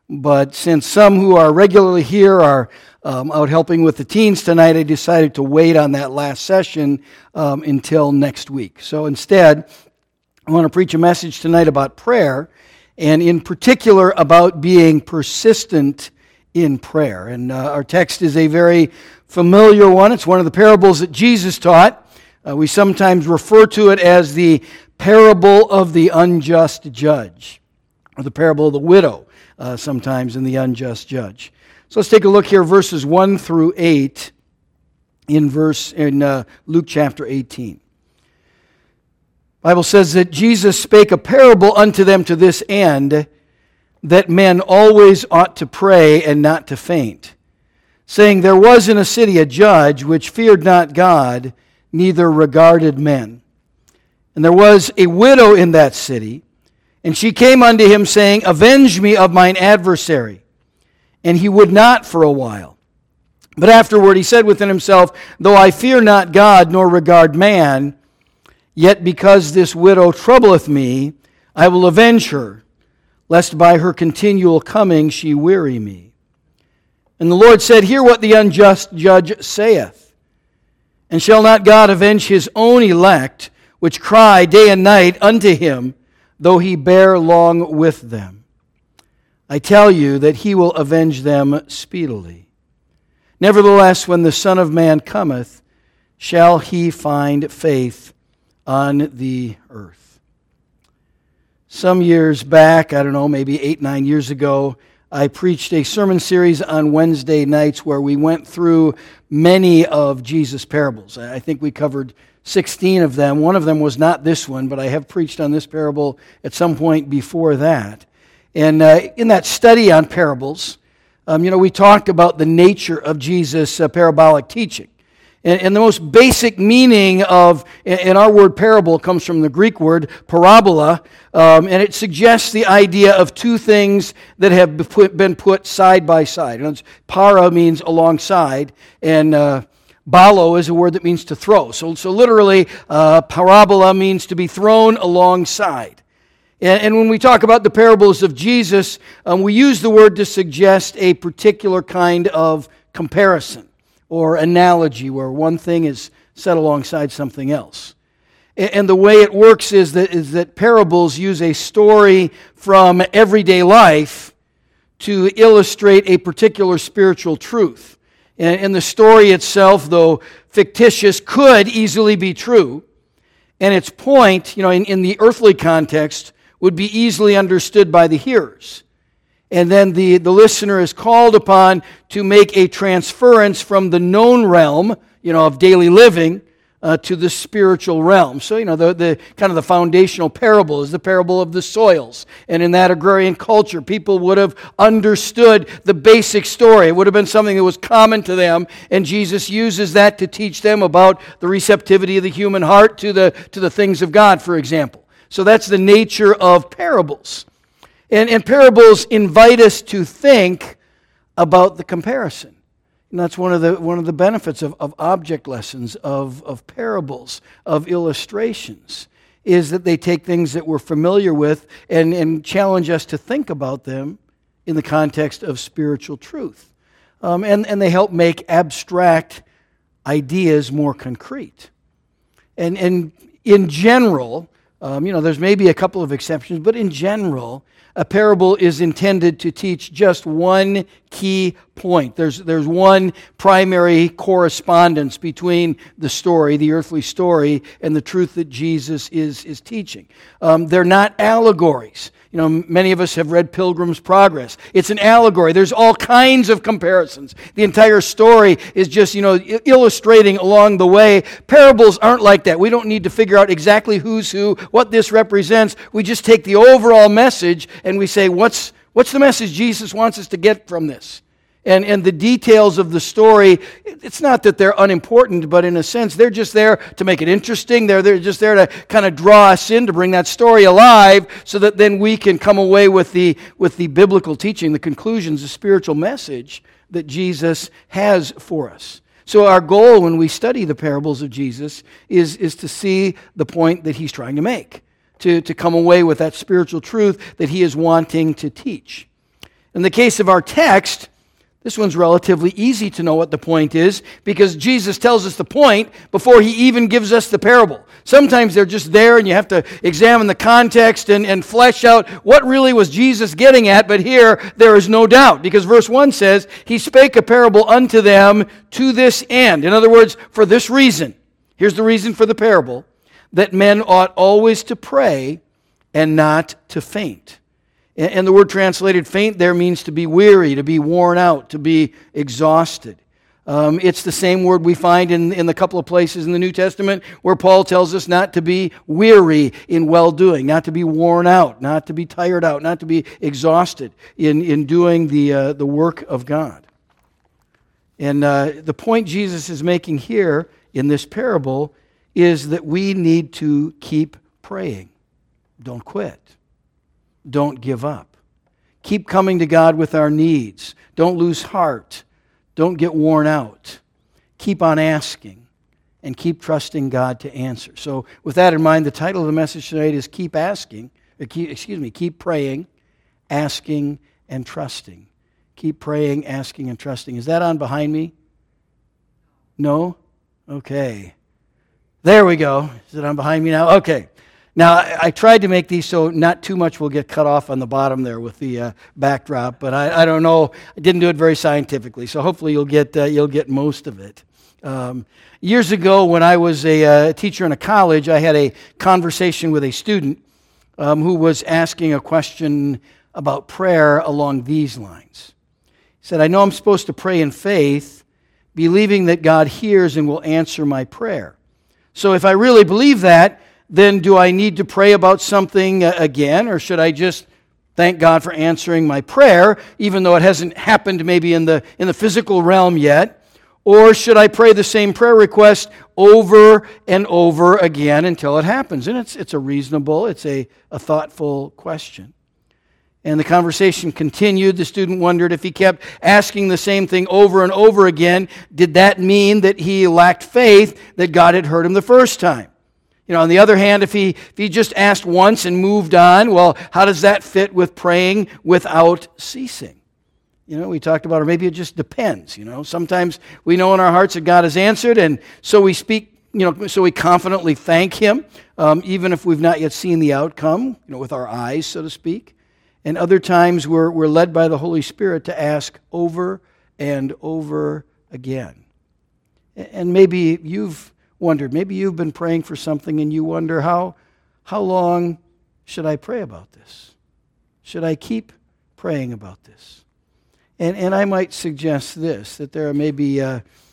But since some who are regularly here are out helping with the teens tonight, I decided to wait on that last session until next week. So instead, I want to preach a message tonight about prayer, and in particular about being persistent in prayer. And our text is a very familiar one. It's one of the parables that Jesus taught. We sometimes refer to it as the parable of the unjust judge, or the parable of the widow, sometimes in the unjust judge. So let's take a look here, verses 1 through 8 in Luke chapter 18. The Bible says that Jesus spake a parable unto them to this end, that men always ought to pray and not to faint, saying, There was in a city a judge which feared not God, neither regarded men. And there was a widow in that city, and she came unto him, saying, Avenge me of mine adversary. And he would not for a while. But afterward he said within himself, Though I fear not God, nor regard man, yet because this widow troubleth me, I will avenge her, lest by her continual coming she weary me. And the Lord said, Hear what the unjust judge saith. And shall not God avenge his own elect, which cry day and night unto him, though he bear long with them? I tell you that he will avenge them speedily. Nevertheless, when the Son of Man cometh, shall he find faith on the earth? Some years back, I don't know, maybe 8-9 years ago, I preached a sermon series on Wednesday nights where we went through many of Jesus' parables. I think we covered 16 of them. One of them was not this one, but I have preached on this parable at some point before that. And in that study on parables, we talked about the nature of Jesus' parabolic teaching. And the most basic meaning of, and our word parable comes from the Greek word parabola, and it suggests the idea of two things that have been put side by side. And para means alongside, and balo is a word that means to throw. So literally, parabola means to be thrown alongside. And when we talk about the parables of Jesus, we use the word to suggest a particular kind of comparison or analogy where one thing is set alongside something else. And the way it works is that parables use a story from everyday life to illustrate a particular spiritual truth. And the story itself, though fictitious, could easily be true. And its point, in the earthly context, would be easily understood by the hearers. And then the listener is called upon to make a transference from the known realm, of daily living, to the spiritual realm. So, the kind of the foundational parable is the parable of the soils. And in that agrarian culture, people would have understood the basic story. It would have been something that was common to them, and Jesus uses that to teach them about the receptivity of the human heart to the things of God, for example. So that's the nature of parables. And parables invite us to think about the comparison. And that's one of the benefits of object lessons, of parables, of illustrations, is that they take things that we're familiar with and challenge us to think about them in the context of spiritual truth. And they help make abstract ideas more concrete. And in general, there's maybe a couple of exceptions, but in general, a parable is intended to teach just one key point. There's one primary correspondence between the story, the earthly story, and the truth that Jesus is teaching. They're not allegories. Many of us have read Pilgrim's Progress. It's an allegory. There's all kinds of comparisons. The entire story is just, illustrating along the way. Parables aren't like that. We don't need to figure out exactly who's who, what this represents. We just take the overall message and we say, what's the message Jesus wants us to get from this? And the details of the story, it's not that they're unimportant, but in a sense, they're just there to make it interesting. They're just there to kind of draw us in, to bring that story alive, so that then we can come away with the biblical teaching, the conclusions, the spiritual message that Jesus has for us. So our goal when we study the parables of Jesus is to see the point that he's trying to make, to come away with that spiritual truth that he is wanting to teach. In the case of our text, this one's relatively easy to know what the point is because Jesus tells us the point before he even gives us the parable. Sometimes they're just there and you have to examine the context and flesh out what really was Jesus getting at, but here there is no doubt because verse 1 says, he spake a parable unto them to this end. In other words, for this reason. Here's the reason for the parable, that men ought always to pray and not to faint. And the word translated faint there means to be weary, to be worn out, to be exhausted. It's the same word we find in the couple of places in the New Testament where Paul tells us not to be weary in well-doing, not to be worn out, not to be tired out, not to be exhausted in doing the work of God. And the point Jesus is making here in this parable is that we need to keep praying. Don't quit. Don't give up. Keep coming to God with our needs. Don't lose heart. Don't get worn out. Keep on asking and keep trusting God to answer. So with that in mind, the title of the message tonight is Keep praying, asking, and trusting. Keep praying, asking, and trusting. Is that on behind me? No? Okay. There we go. Is it on behind me now? Okay. Now, I tried to make these so not too much will get cut off on the bottom there with the backdrop, but I don't know. I didn't do it very scientifically, so hopefully you'll get most of it. Years ago, when I was a teacher in a college, I had a conversation with a student who was asking a question about prayer along these lines. He said, I know I'm supposed to pray in faith, believing that God hears and will answer my prayer. So if I really believe that, then do I need to pray about something again, or should I just thank God for answering my prayer, even though it hasn't happened maybe in the physical realm yet? Or should I pray the same prayer request over and over again until it happens? And it's a reasonable, it's a thoughtful question. And the conversation continued. The student wondered if he kept asking the same thing over and over again, did that mean that he lacked faith that God had heard him the first time? You know, on the other hand, if he just asked once and moved on, well, how does that fit with praying without ceasing? You know, we talked about, or maybe it just depends, you know. Sometimes we know in our hearts that God has answered, and so we speak, you know, so we confidently thank Him, even if we've not yet seen the outcome, you know, with our eyes, so to speak. And other times we're led by the Holy Spirit to ask over and over again. And maybe you've wondered, maybe you've been praying for something and you wonder, how long should I pray about this? Should I keep praying about this? And I might suggest this, that there are maybe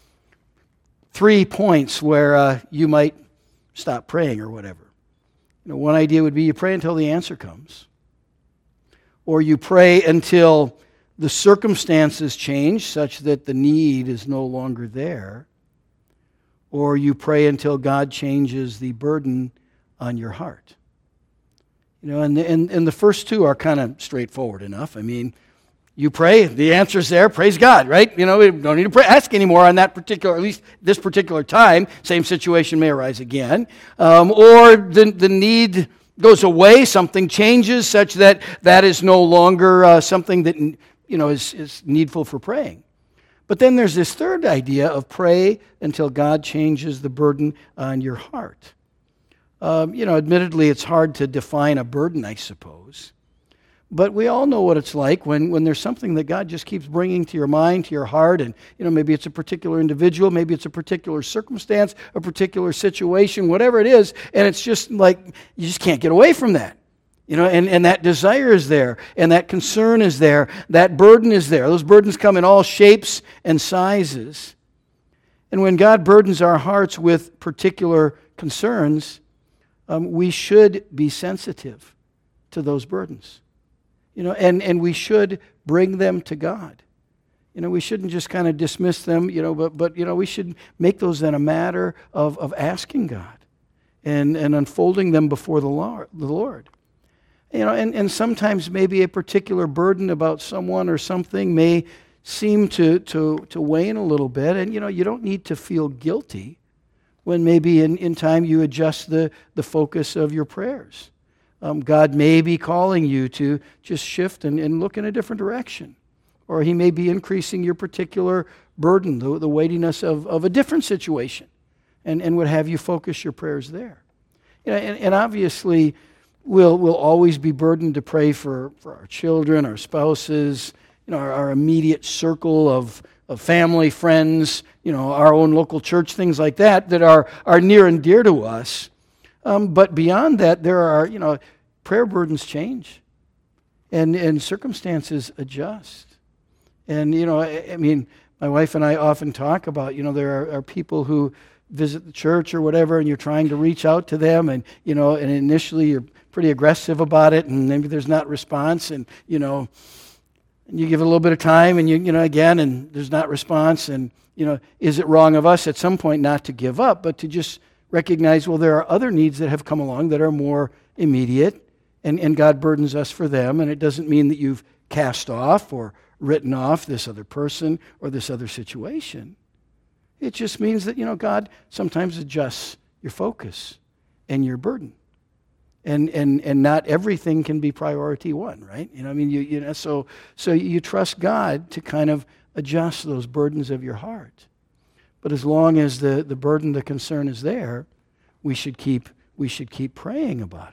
3 points where you might stop praying or whatever. You know, one idea would be you pray until the answer comes. Or you pray until the circumstances change such that the need is no longer there. Or you pray until God changes the burden on your heart. You know, and the first two are kind of straightforward enough. I mean, you pray, the answer's there, praise God, right? You know, we don't need to ask anymore on that particular, at least this particular time. Same situation may arise again. Or the need goes away, something changes such that that is no longer something that, you know, is needful for praying. But then there's this third idea of pray until God changes the burden on your heart. You know, admittedly, it's hard to define a burden, I suppose. But we all know what it's like when there's something that God just keeps bringing to your mind, to your heart, and, you know, maybe it's a particular individual, maybe it's a particular circumstance, a particular situation, whatever it is, and it's just like you just can't get away from that. You know, and that desire is there, and that concern is there, that burden is there. Those burdens come in all shapes and sizes. And when God burdens our hearts with particular concerns, we should be sensitive to those burdens. You know, and we should bring them to God. You know, we shouldn't just kind of dismiss them, you know, but you know, we should make those then a matter of asking God and unfolding them before the Lord. You know, and sometimes maybe a particular burden about someone or something may seem to wane a little bit, and, you know, you don't need to feel guilty when maybe in time you adjust the focus of your prayers. God may be calling you to just shift and look in a different direction. Or He may be increasing your particular burden, the weightiness of a different situation, and would have you focus your prayers there. And obviously, we'll always be burdened to pray for our children, our spouses, our immediate circle of family, friends, our own local church, things like that are near and dear to us. But beyond that, there are, prayer burdens change, and circumstances adjust. And, my wife and I often talk about, there are people who visit the church or whatever, and you're trying to reach out to them, and, and initially you're pretty aggressive about it, and maybe there's not response, and, and you give it a little bit of time, and, again, and there's not response, and, is it wrong of us at some point not to give up, but to just recognize, well, there are other needs that have come along that are more immediate, and God burdens us for them, and it doesn't mean that you've cast off or written off this other person or this other situation. It just means that, God sometimes adjusts your focus and your burden. And not everything can be priority one, right? So you trust God to kind of adjust those burdens of your heart. But as long as the burden, the concern is there, we should keep praying about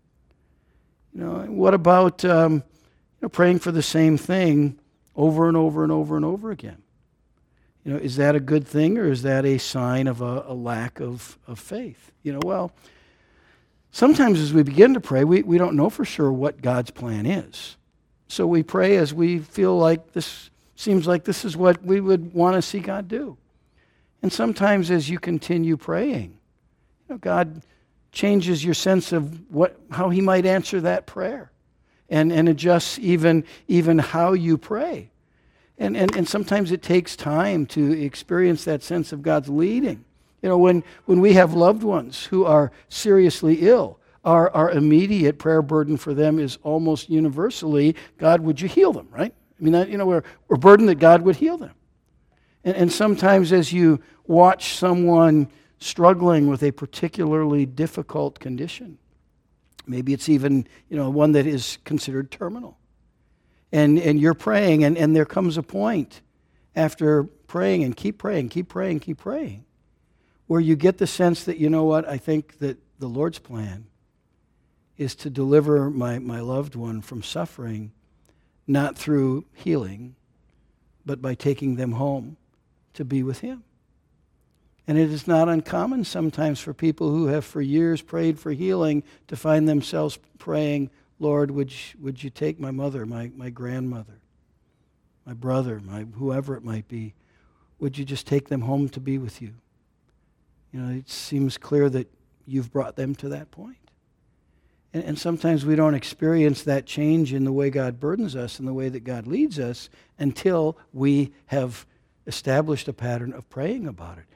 it. What about praying for the same thing over and over and over and over again? Is that a good thing, or is that a sign of a lack of faith? Well, sometimes as we begin to pray, we don't know for sure what God's plan is. So we pray as we feel like this seems like this is what we would want to see God do. And sometimes as you continue praying, God changes your sense of how He might answer that prayer, and adjusts even how you pray. And sometimes it takes time to experience that sense of God's leading. When we have loved ones who are seriously ill, our immediate prayer burden for them is almost universally, God, would you heal them, right? We're burdened that God would heal them. And sometimes as you watch someone struggling with a particularly difficult condition, maybe it's even, one that is considered terminal. And you're praying, and there comes a point after praying and keep praying, where you get the sense that, I think that the Lord's plan is to deliver my loved one from suffering, not through healing, but by taking them home to be with Him. And it is not uncommon sometimes for people who have for years prayed for healing to find themselves praying, Lord, would you take my mother, my grandmother, my brother, whoever it might be, would you just take them home to be with you? It seems clear that you've brought them to that point. And sometimes we don't experience that change in the way God burdens us and the way that God leads us until we have established a pattern of praying about it,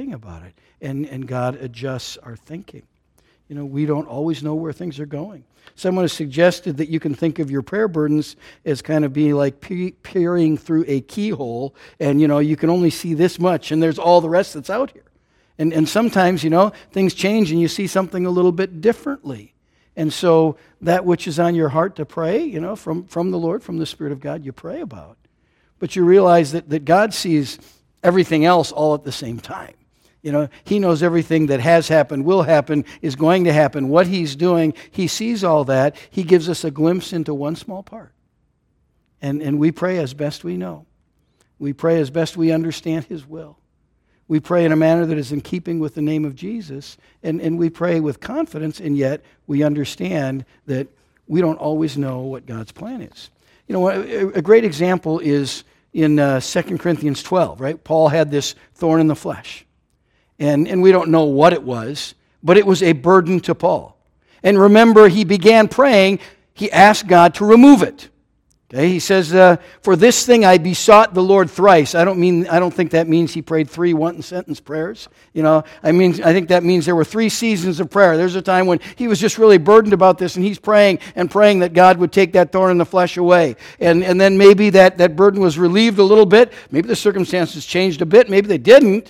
and God adjusts our thinking. We don't always know where things are going. Someone has suggested that you can think of your prayer burdens as kind of being like peering through a keyhole, and you can only see this much, and there's all the rest that's out here. And sometimes, things change and you see something a little bit differently. And so that which is on your heart to pray, from the Lord, from the Spirit of God, you pray about. But you realize that God sees everything else all at the same time. He knows everything that has happened, will happen, is going to happen, what He's doing. He sees all that. He gives us a glimpse into one small part. And we pray as best we know. We pray as best we understand His will. We pray in a manner that is in keeping with the name of Jesus, and we pray with confidence, and yet we understand that we don't always know what God's plan is. A great example is in 2 Corinthians 12, right? Paul had this thorn in the flesh, and we don't know what it was, but it was a burden to Paul. And remember, he began praying, he asked God to remove it. Okay, he says, for this thing I besought the Lord thrice. I don't think that means he prayed 3 one-sentence prayers. I think that means there were 3 seasons of prayer. There's a time when he was just really burdened about this, and he's praying that God would take that thorn in the flesh away. And then maybe that burden was relieved a little bit. Maybe the circumstances changed a bit. Maybe they didn't.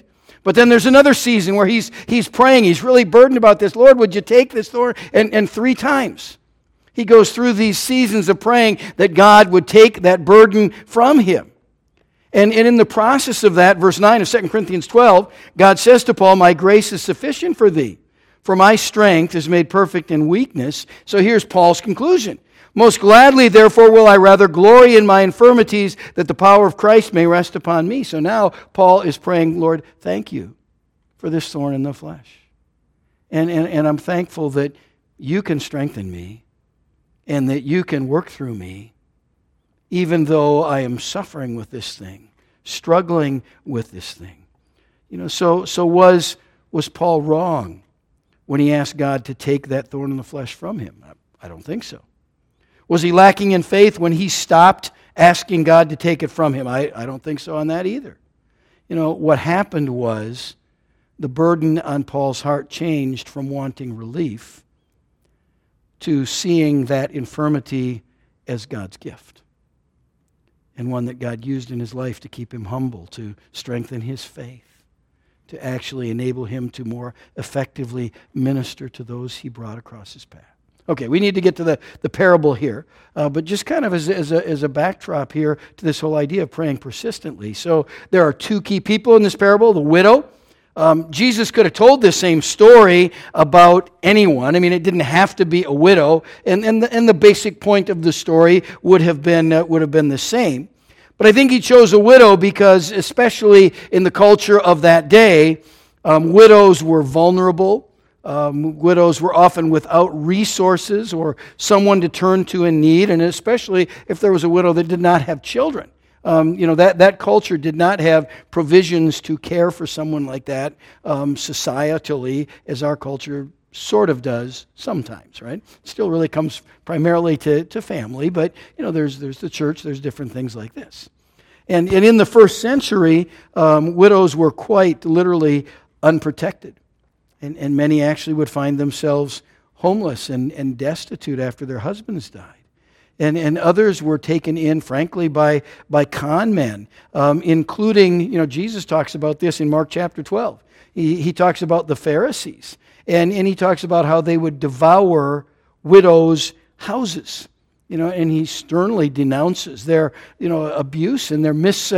But then there's another season where he's praying. He's really burdened about this. Lord, would you take this thorn? And 3 times he goes through these seasons of praying that God would take that burden from him. And in the process of that, verse 9 of 2 Corinthians 12, God says to Paul, my grace is sufficient for thee, for my strength is made perfect in weakness. So here's Paul's conclusion. Most gladly, therefore, will I rather glory in my infirmities, that the power of Christ may rest upon me. So now Paul is praying, Lord, thank you for this thorn in the flesh. And I'm thankful that you can strengthen me and that you can work through me, even though I am suffering with this thing, struggling with this thing. So was Paul wrong when he asked God to take that thorn in the flesh from him? I don't think so. Was he lacking in faith when he stopped asking God to take it from him? I don't think so on that either. What happened was the burden on Paul's heart changed from wanting relief to seeing that infirmity as God's gift, and one that God used in his life to keep him humble, to strengthen his faith, to actually enable him to more effectively minister to those he brought across his path. Okay, we need to get to the parable here, but just kind of as a backdrop here to this whole idea of praying persistently. So there are 2 key people in this parable, the widow. Jesus could have told this same story about anyone. I mean, it didn't have to be a widow, and the basic point of the story would have been the same. But I think he chose a widow because, especially in the culture of that day, widows were vulnerable. Widows were often without resources or someone to turn to in need, and especially if there was a widow that did not have children. That culture did not have provisions to care for someone like that societally, as our culture sort of does sometimes, right? It still really comes primarily to family, but there's the church, there's different things like this. And in the first century, widows were quite literally unprotected. And many actually would find themselves homeless and destitute after their husbands died. And others were taken in, frankly, by con men, including, Jesus talks about this in Mark chapter 12. He talks about the Pharisees, and he talks about how they would devour widows' houses. And he sternly denounces their, abuse and their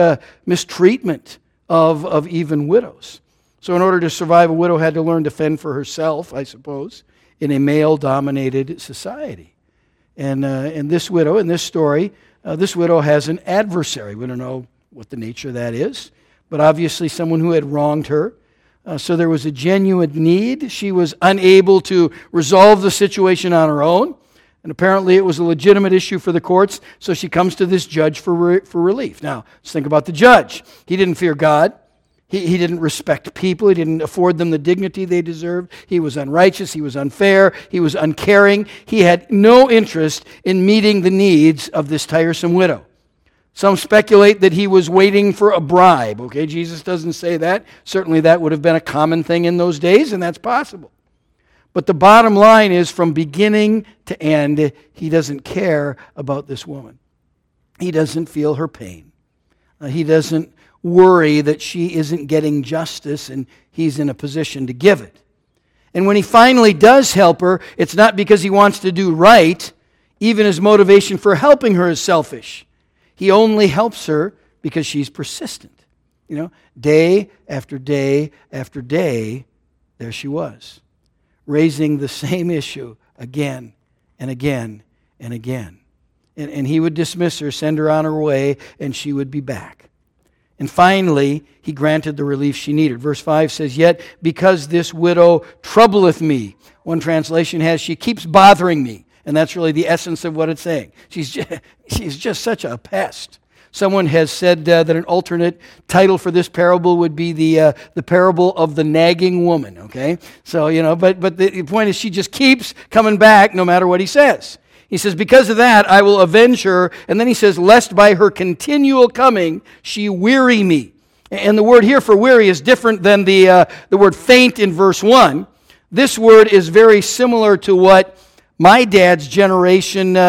mistreatment of even widows. So in order to survive, a widow had to learn to fend for herself, I suppose, in a male-dominated society. And this widow, in this story, this widow has an adversary. We don't know what the nature of that is, but obviously someone who had wronged her. So there was a genuine need. She was unable to resolve the situation on her own, and apparently it was a legitimate issue for the courts, so she comes to this judge for relief. Now, let's think about the judge. He didn't fear God. He didn't respect people. He didn't afford them the dignity they deserved. He was unrighteous. He was unfair. He was uncaring. He had no interest in meeting the needs of this tiresome widow. Some speculate that he was waiting for a bribe. Okay, Jesus doesn't say that. Certainly that would have been a common thing in those days, and that's possible. But the bottom line is, from beginning to end, he doesn't care about this woman. He doesn't feel her pain. He doesn't worry that she isn't getting justice and he's in a position to give it. And when he finally does help her, it's not because he wants to do right. Even his motivation for helping her is selfish. He only helps her because she's persistent. Day after day after day, there she was, raising the same issue again and again and again. And he would dismiss her, send her on her way, and she would be back. And finally, he granted the relief she needed. Verse 5 says, "Yet because this widow troubleth me," one translation has, "she keeps bothering me." And that's really the essence of what it's saying. She's just such a pest. Someone has said that an alternate title for this parable would be the parable of the nagging woman. Okay, so but the point is, she just keeps coming back no matter what he says. He says, "Because of that, I will avenge her." And then he says, "Lest by her continual coming she weary me." And the word here for weary is different than the word faint in verse 1. This word is very similar to what my dad's generation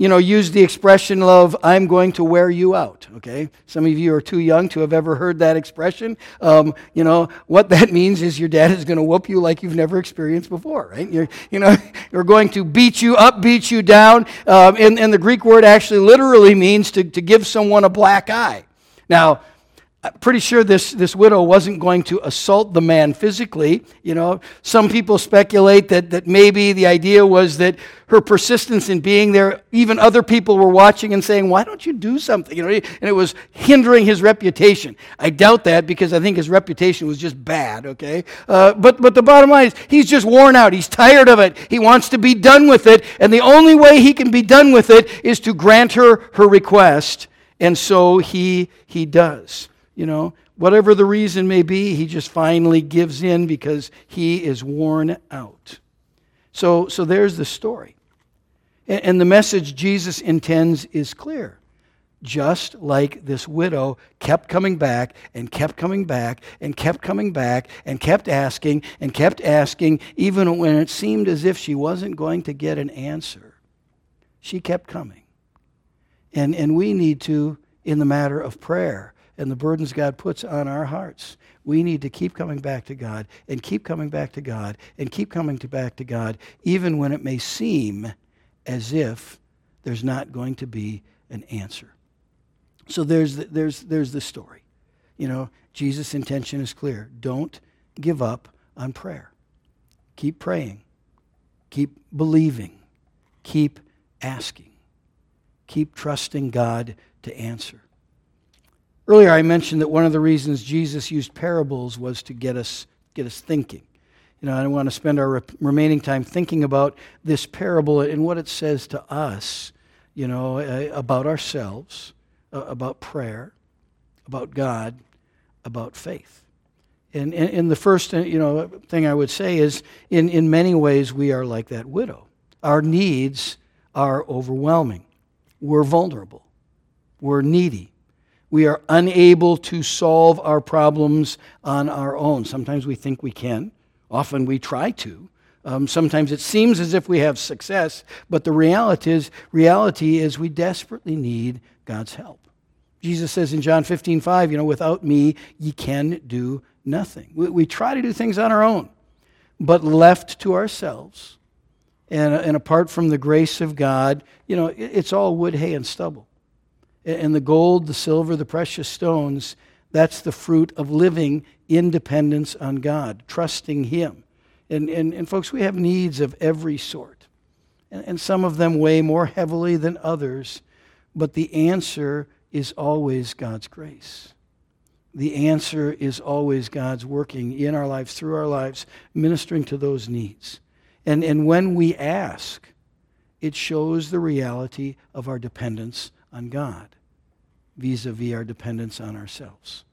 used the expression of, I'm going to wear you out, okay? Some of you are too young to have ever heard that expression. What that means is your dad is going to whoop you like you've never experienced before, right? You're going to beat you up, beat you down. And the Greek word actually literally means to give someone a black eye. Now, I'm pretty sure this widow wasn't going to assault the man physically. Some people speculate that maybe the idea was that her persistence in being there, even other people were watching and saying, why don't you do something? And it was hindering his reputation. I doubt that because I think his reputation was just bad, okay? But the bottom line is he's just worn out. He's tired of it. He wants to be done with it. And the only way he can be done with it is to grant her request. And so he does. Whatever the reason may be, he just finally gives in because he is worn out. So there's the story. And the message Jesus intends is clear. Just like this widow kept coming back and kept coming back and kept coming back and kept asking, even when it seemed as if she wasn't going to get an answer. She kept coming. And we need to, in the matter of prayer, and the burdens God puts on our hearts, we need to keep coming back to God and keep coming back to God and keep coming back to God, even when it may seem as if there's not going to be an answer. So there's the story. Jesus' intention is clear. Don't give up on prayer. Keep praying. Keep believing. Keep asking. Keep trusting God to answer. Earlier I mentioned that one of the reasons Jesus used parables was to get us thinking. I want to spend our remaining time thinking about this parable and what it says to us, about ourselves, about prayer, about God, about faith. And the first thing I would say is in many ways we are like that widow. Our needs are overwhelming. We're vulnerable. We're needy. We are unable to solve our problems on our own. Sometimes we think we can. Often we try to. Sometimes it seems as if we have success, but the reality is we desperately need God's help. Jesus says in John 15:5, without me, ye can do nothing. We try to do things on our own, but left to ourselves, and apart from the grace of God, it's all wood, hay, and stubble. And the gold, the silver, the precious stones, that's the fruit of living in dependence on God, trusting Him. And folks, we have needs of every sort. And some of them weigh more heavily than others, but the answer is always God's grace. The answer is always God's working in our lives, through our lives, ministering to those needs. And when we ask, it shows the reality of our dependence on God, vis-a-vis our dependence on ourselves.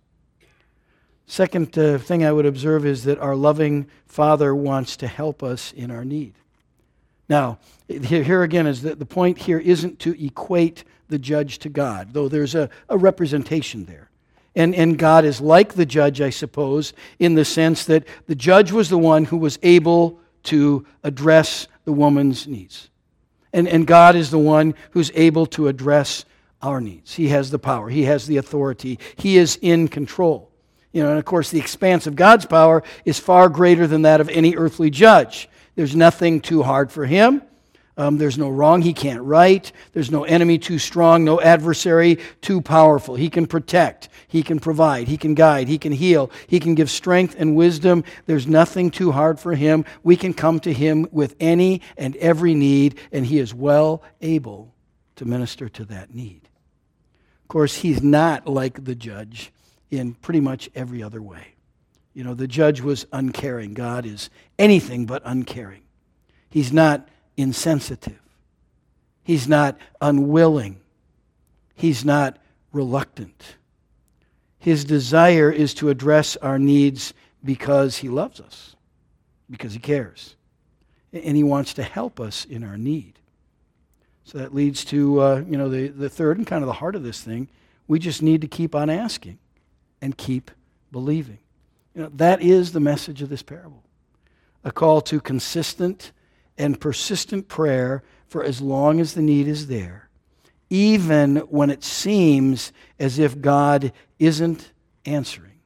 Second thing I would observe is that our loving Father wants to help us in our need. Now, here again is that the point here isn't to equate the judge to God, though there's a representation there. And God is like the judge, I suppose, in the sense that the judge was the one who was able to address the woman's needs. And God is the one who's able to address our needs. He has the power. He has the authority. He is in control. And of course, the expanse of God's power is far greater than that of any earthly judge. There's nothing too hard for Him. There's no wrong He can't right. There's no enemy too strong, no adversary too powerful. He can protect. He can provide. He can guide. He can heal. He can give strength and wisdom. There's nothing too hard for Him. We can come to Him with any and every need, and He is well able to minister to that need. Of course, He's not like the judge in pretty much every other way. The judge was uncaring. God is anything but uncaring. He's not insensitive. He's not unwilling. He's not reluctant. His desire is to address our needs because He loves us, because He cares. And He wants to help us in our need. So that leads to, the third and kind of the heart of this thing. We just need to keep on asking and keep believing. That is the message of this parable. A call to consistent and persistent prayer for as long as the need is there, even when it seems as if God isn't answering,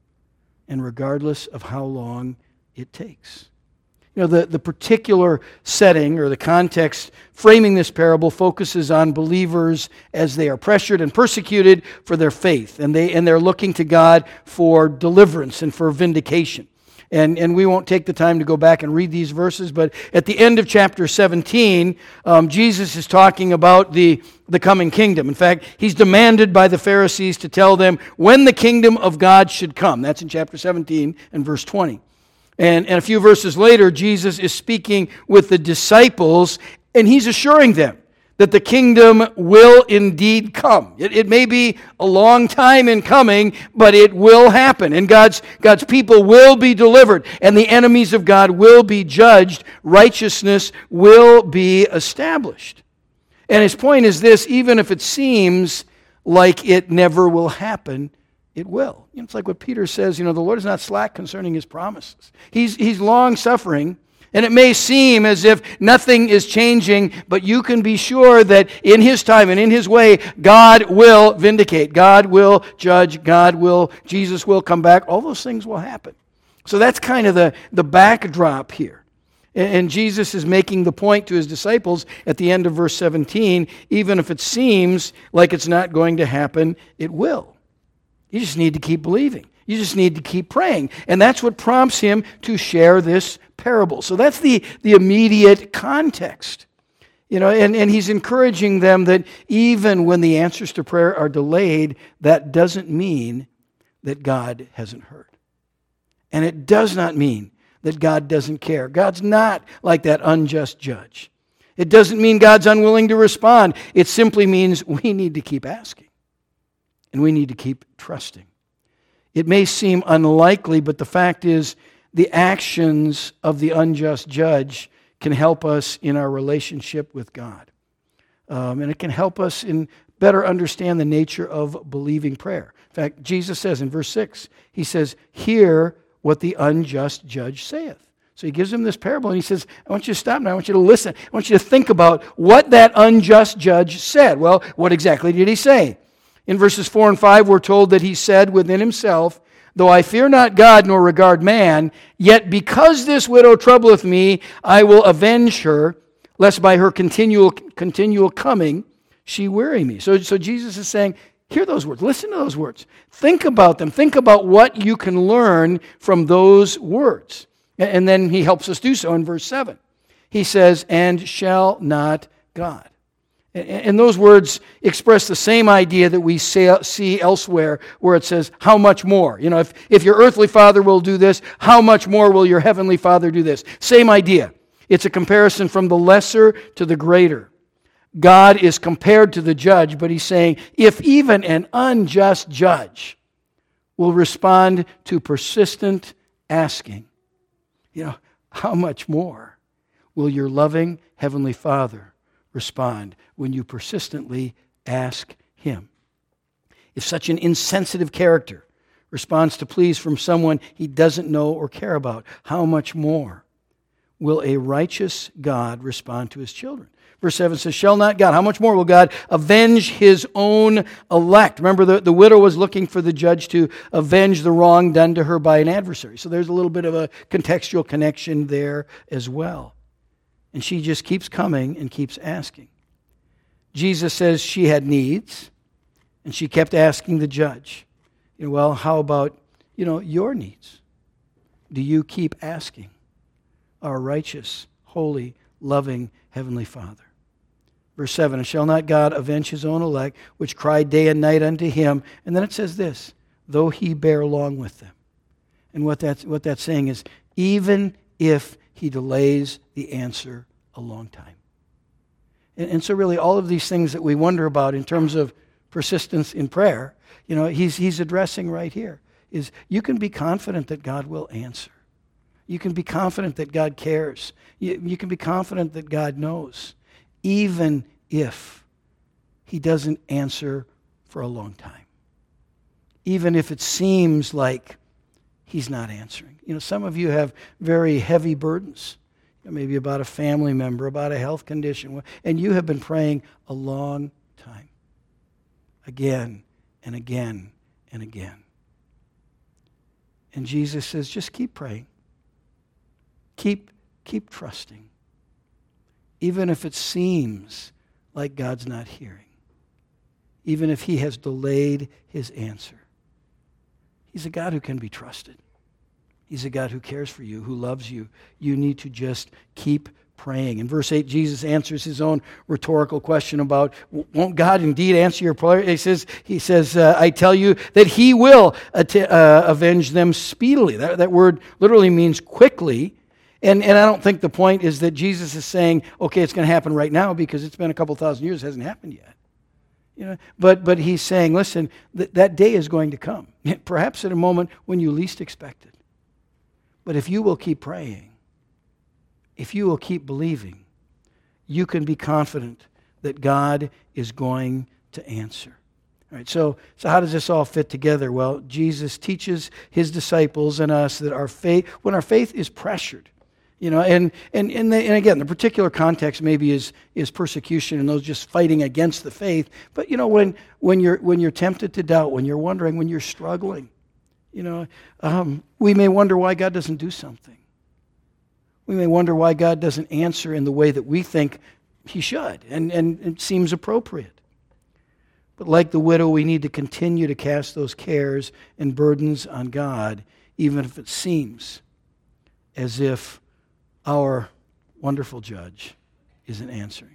and regardless of how long it takes. You know, the particular setting or the context framing this parable focuses on believers as they are pressured and persecuted for their faith, and they're looking to God for deliverance and for vindication. And we won't take the time to go back and read these verses, but at the end of chapter 17, Jesus is talking about the coming kingdom. In fact, he's demanded by the Pharisees to tell them when the kingdom of God should come. That's in chapter 17 and verse 20. And a few verses later, Jesus is speaking with the disciples, and he's assuring them that the kingdom will indeed come. It may be a long time in coming, but it will happen. And God's people will be delivered, and the enemies of God will be judged. Righteousness will be established. And his point is this: even if it seems like it never will happen, it will. You know, it's like what Peter says, the Lord is not slack concerning his promises. He's long-suffering, and it may seem as if nothing is changing, but you can be sure that in his time and in his way, God will vindicate, God will judge, Jesus will come back. All those things will happen. So that's kind of the backdrop here. And Jesus is making the point to his disciples at the end of verse 17, even if it seems like it's not going to happen, it will. You just need to keep believing. You just need to keep praying. And that's what prompts him to share this parable. So that's the immediate context. And he's encouraging them that even when the answers to prayer are delayed, that doesn't mean that God hasn't heard. And it does not mean that God doesn't care. God's not like that unjust judge. It doesn't mean God's unwilling to respond. It simply means we need to keep asking. And we need to keep trusting. It may seem unlikely, but the fact is the actions of the unjust judge can help us in our relationship with God. And it can help us in better understand the nature of believing prayer. In fact, Jesus says in verse 6, he says, "Hear what the unjust judge saith." So he gives them this parable, and he says, I want you to stop now. I want you to listen. I want you to think about what that unjust judge said. Well, what exactly did he say? In verses 4 and 5, we're told that he said within himself, "Though I fear not God nor regard man, yet because this widow troubleth me, I will avenge her, lest by her continual coming she weary me." So Jesus is saying, hear those words. Listen to those words. Think about them. Think about what you can learn from those words. And then he helps us do so in verse 7. He says, "And shall not God." And those words express the same idea that we see elsewhere where it says, how much more? If your earthly father will do this, how much more will your heavenly Father do this? Same idea. It's a comparison from the lesser to the greater. God is compared to the judge, but he's saying, if even an unjust judge will respond to persistent asking, how much more will your loving heavenly Father respond when you persistently ask him? If such an insensitive character responds to pleas from someone he doesn't know or care about, how much more will a righteous God respond to his children? Verse 7 says, "Shall not God," how much more will God avenge his own elect? Remember, the widow was looking for the judge to avenge the wrong done to her by an adversary. So there's a little bit of a contextual connection there as well. And she just keeps coming and keeps asking. Jesus says she had needs, and she kept asking the judge, well, how about, your needs? Do you keep asking our righteous, holy, loving Heavenly Father? Verse 7, "And shall not God avenge his own elect, which cry day and night unto him?" And then it says this, "Though he bear long with them." And what that's saying is, even if he delays the answer a long time. And so really all of these things that we wonder about in terms of persistence in prayer, he's addressing right here, is you can be confident that God will answer. You can be confident that God cares. You can be confident that God knows, even if he doesn't answer for a long time. Even if it seems like he's not answering. Some of you have very heavy burdens. maybe about a family member, about a health condition, and you have been praying a long time, again and again and again. And Jesus says, just keep praying. Keep trusting. Even if it seems like God's not hearing. Even if he has delayed his answer. He's a God who can be trusted. He's a God who cares for you, who loves you. You need to just keep praying. In verse 8, Jesus answers his own rhetorical question about, won't God indeed answer your prayer? He says, I tell you that he will avenge them speedily. That word literally means quickly. And I don't think the point is that Jesus is saying, okay, it's going to happen right now because it's been a couple thousand years, it hasn't happened yet. But he's saying, listen, that day is going to come, perhaps at a moment when you least expect it. But if you will keep praying, if you will keep believing, you can be confident that God is going to answer. All right, so how does this all fit together? Well, Jesus teaches his disciples and us that when our faith is pressured, and again, the particular context maybe is persecution and those just fighting against the faith. But when you're tempted to doubt, when you're wondering, when you're struggling, we may wonder why God doesn't do something. We may wonder why God doesn't answer in the way that we think he should, and it seems appropriate. But like the widow, we need to continue to cast those cares and burdens on God, even if it seems as if our wonderful judge isn't answering.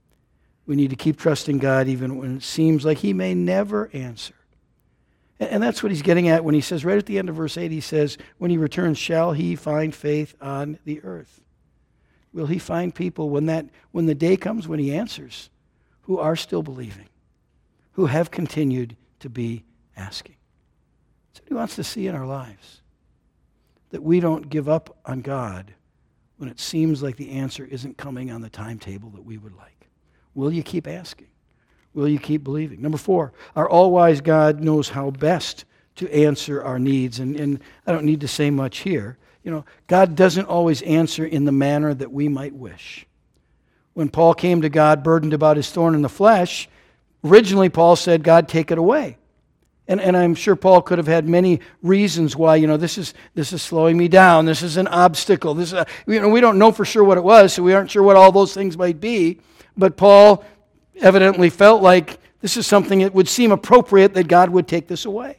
We need to keep trusting God even when it seems like he may never answer. And that's what he's getting at when he says, right at the end of verse 8, he says, when he returns, shall he find faith on the earth? Will he find people when the day comes when he answers, who are still believing, who have continued to be asking? That's what he wants to see in our lives. That we don't give up on God when it seems like the answer isn't coming on the timetable that we would like. Will you keep asking? Will you keep believing? Number 4, our all-wise God knows how best to answer our needs. And I don't need to say much here. God doesn't always answer in the manner that we might wish. When Paul came to God burdened about his thorn in the flesh, originally Paul said, God, take it away. And I'm sure Paul could have had many reasons why, this is slowing me down. This is an obstacle. We don't know for sure what it was, so we aren't sure what all those things might be. But Paul evidently felt like this is something that would seem appropriate that God would take this away.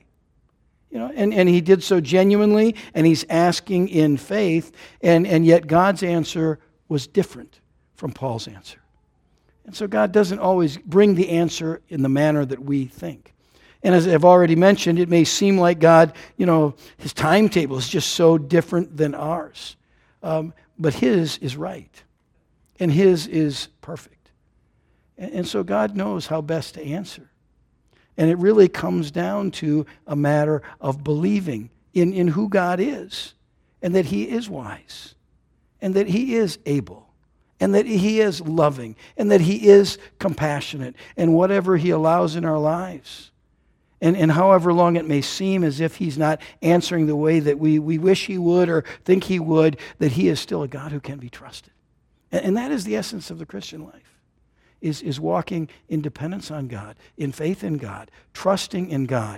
And he did so genuinely, and he's asking in faith, and yet God's answer was different from Paul's answer. And so God doesn't always bring the answer in the manner that we think. And as I've already mentioned, it may seem like God, his timetable is just so different than ours. But his is right, and his is perfect. And so God knows how best to answer. And it really comes down to a matter of believing in who God is, and that he is wise, and that he is able, and that he is loving, and that he is compassionate, and whatever he allows in our lives. And however long it may seem as if he's not answering the way that we wish he would or think he would, that he is still a God who can be trusted. And that is the essence of the Christian life. Is walking in dependence on God, in faith in God, trusting in God,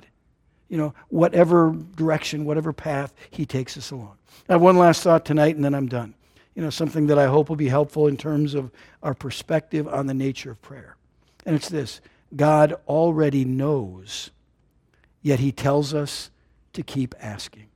whatever direction, whatever path he takes us along. I have one last thought tonight, and then I'm done. Something that I hope will be helpful in terms of our perspective on the nature of prayer. And it's this: God already knows, yet he tells us to keep asking.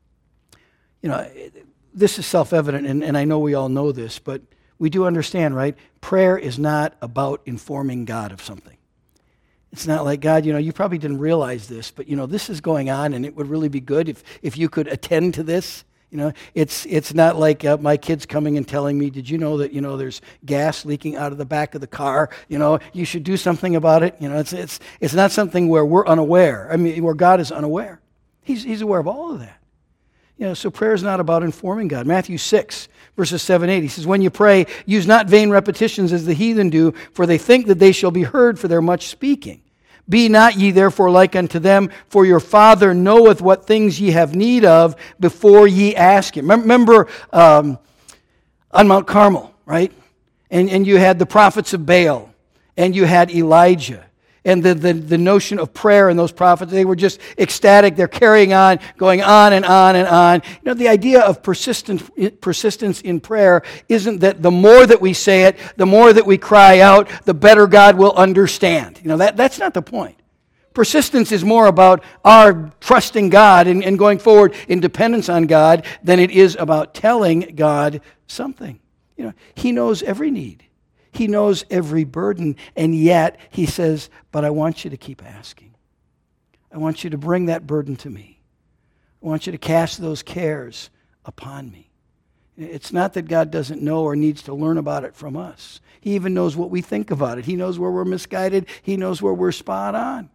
This is self-evident, and I know we all know this, but we do understand, right? Prayer is not about informing God of something. It's not like, God, you probably didn't realize this, but, this is going on, and it would really be good if you could attend to this. It's not like my kids coming and telling me, did you know that, there's gas leaking out of the back of the car? You should do something about it. It's not something where we're unaware. Where God is unaware. He's aware of all of that. So prayer is not about informing God. Matthew 6, verses 7, 8, he says, when you pray, use not vain repetitions as the heathen do, for they think that they shall be heard for their much speaking. Be not ye therefore like unto them, for your Father knoweth what things ye have need of before ye ask him. Remember on Mount Carmel, right? And you had the prophets of Baal, and you had Elijah. And the notion of prayer and those prophets, they were just ecstatic. They're carrying on, going on and on and on. You know, the idea of persistence in prayer isn't that the more that we say it, the more that we cry out, the better God will understand. You know, that's not the point. Persistence is more about our trusting God and going forward in dependence on God than it is about telling God something. You know, He knows every need. He knows every burden, and yet He says, but I want you to keep asking. I want you to bring that burden to me. I want you to cast those cares upon me. It's not that God doesn't know or needs to learn about it from us. He even knows what we think about it. He knows where we're misguided. He knows where we're spot on.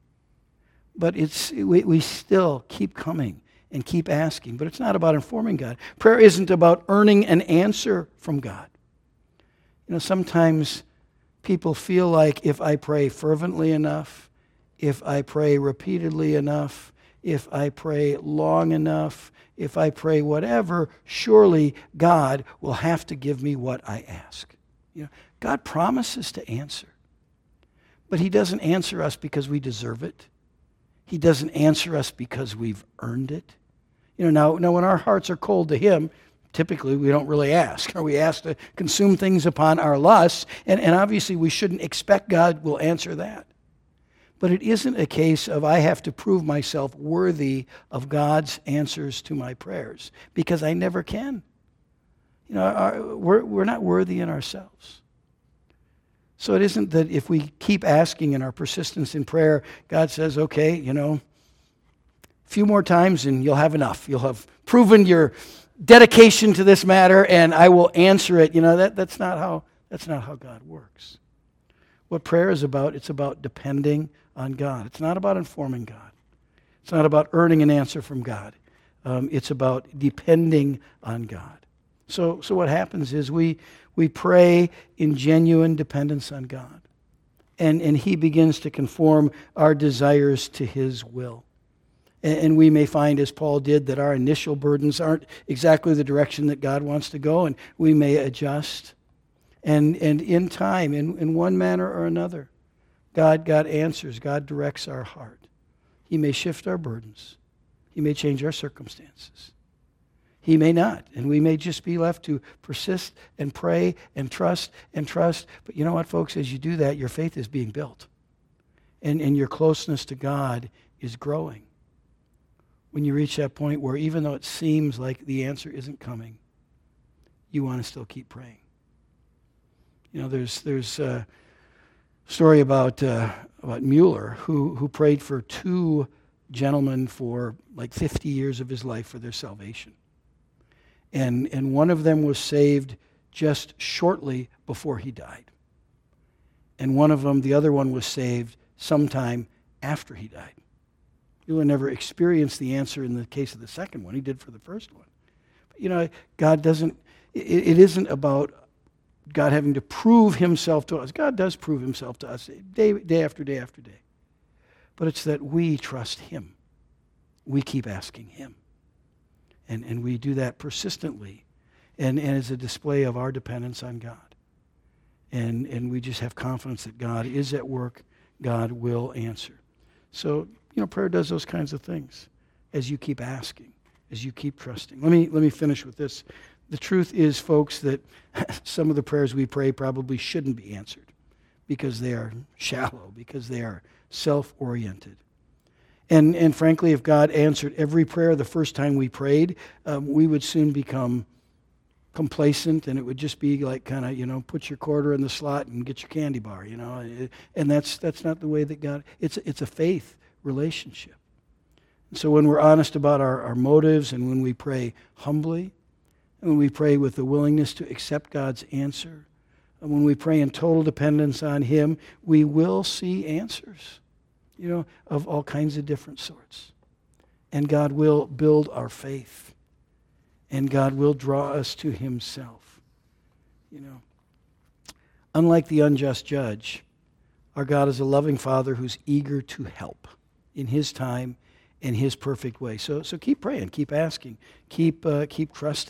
But we still keep coming and keep asking. But it's not about informing God. Prayer isn't about earning an answer from God. You know, sometimes people feel like if I pray fervently enough, if I pray repeatedly enough, if I pray long enough, if I pray whatever, surely God will have to give me what I ask. You know, God promises to answer. But He doesn't answer us because we deserve it. He doesn't answer us because we've earned it. You know, now when our hearts are cold to Him, typically, we don't really ask. Or we ask to consume things upon our lusts, and obviously we shouldn't expect God will answer that. But it isn't a case of I have to prove myself worthy of God's answers to my prayers, because I never can. You know, we're not worthy in ourselves. So it isn't that if we keep asking in our persistence in prayer, God says, okay, you know, a few more times and you'll have enough. You'll have proven your dedication to this matter, and I will answer it. You know, that's not how God works. What prayer is about, it's about depending on God. It's not about informing God. It's not about earning an answer from God. It's about depending on God. So what happens is we pray in genuine dependence on God, and He begins to conform our desires to His will. And we may find, as Paul did, that our initial burdens aren't exactly the direction that God wants to go, and we may adjust. And in time, in one manner or another, God answers. God directs our heart. He may shift our burdens. He may change our circumstances. He may not, and we may just be left to persist and pray and trust and trust. But you know what, folks? As you do that, your faith is being built, and your closeness to God is growing. When you reach that point where even though it seems like the answer isn't coming, you want to still keep praying. You know, there's a story about Mueller who prayed for two gentlemen for like 50 years of his life for their salvation. And one of them was saved just shortly before he died. And one of them, the other one, was saved sometime after he died. Mueller never experienced the answer in the case of the second one. He did for the first one. But, you know, God doesn't, it isn't about God having to prove Himself to us. God does prove Himself to us day after day after day. But it's that we trust Him. We keep asking Him. And we do that persistently. And as a display of our dependence on God. And we just have confidence that God is at work. God will answer. So, you know, prayer does those kinds of things as you keep asking, as you keep trusting. Let me finish with this. The truth is, folks, that some of the prayers we pray probably shouldn't be answered because they are shallow, because they are self-oriented. And frankly, if God answered every prayer the first time we prayed, we would soon become complacent, and it would just be like kind of, you know, put your quarter in the slot and get your candy bar, you know. And that's not the way that God, it's a faith relationship. And so when we're honest about our motives, and when we pray humbly, and when we pray with the willingness to accept God's answer, and when we pray in total dependence on Him, we will see answers, you know, of all kinds of different sorts. And God will build our faith. And God will draw us to Himself. You know, unlike the unjust judge, our God is a loving Father who's eager to help in His time and His perfect way. So keep praying, keep asking, keep trusting.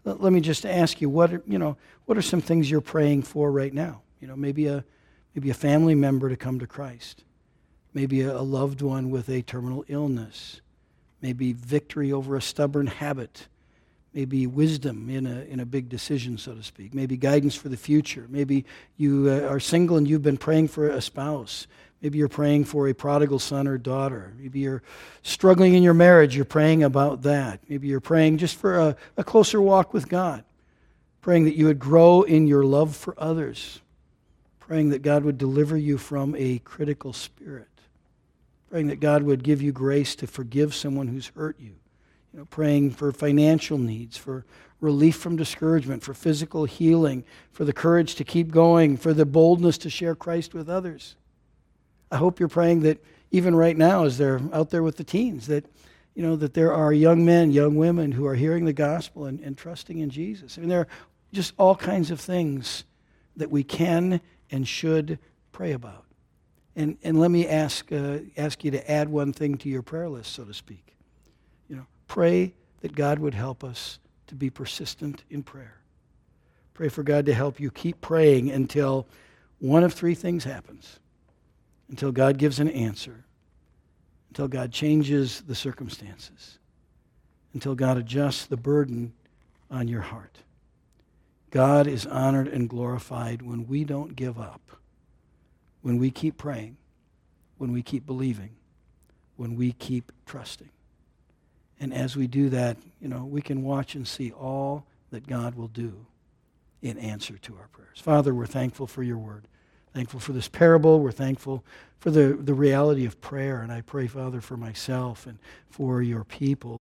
let me just ask you, what are some things you're praying for right now? Maybe a family member to come to Christ. Maybe a loved one with a terminal illness. Maybe victory over a stubborn habit. Maybe wisdom in a big decision, so to speak. Maybe guidance for the future. Maybe you are single and you've been praying for a spouse. Maybe you're praying for a prodigal son or daughter. Maybe you're struggling in your marriage. You're praying about that. Maybe you're praying just for a closer walk with God. Praying that you would grow in your love for others. Praying that God would deliver you from a critical spirit. Praying that God would give you grace to forgive someone who's hurt you. Praying for financial needs, for relief from discouragement, for physical healing, for the courage to keep going, for the boldness to share Christ with others. I hope you're praying that even right now, as they're out there with the teens, that there are young men, young women who are hearing the gospel and trusting in Jesus. I mean, there are just all kinds of things that we can and should pray about. And let me ask you to add one thing to your prayer list, so to speak. Pray that God would help us to be persistent in prayer. Pray for God to help you keep praying until one of three things happens. Until God gives an answer. Until God changes the circumstances. Until God adjusts the burden on your heart. God is honored and glorified when we don't give up. When we keep praying. When we keep believing. When we keep trusting. And as we do that, we can watch and see all that God will do in answer to our prayers. Father, we're thankful for your word. Thankful for this parable. We're thankful for the reality of prayer. And I pray, Father, for myself and for your people.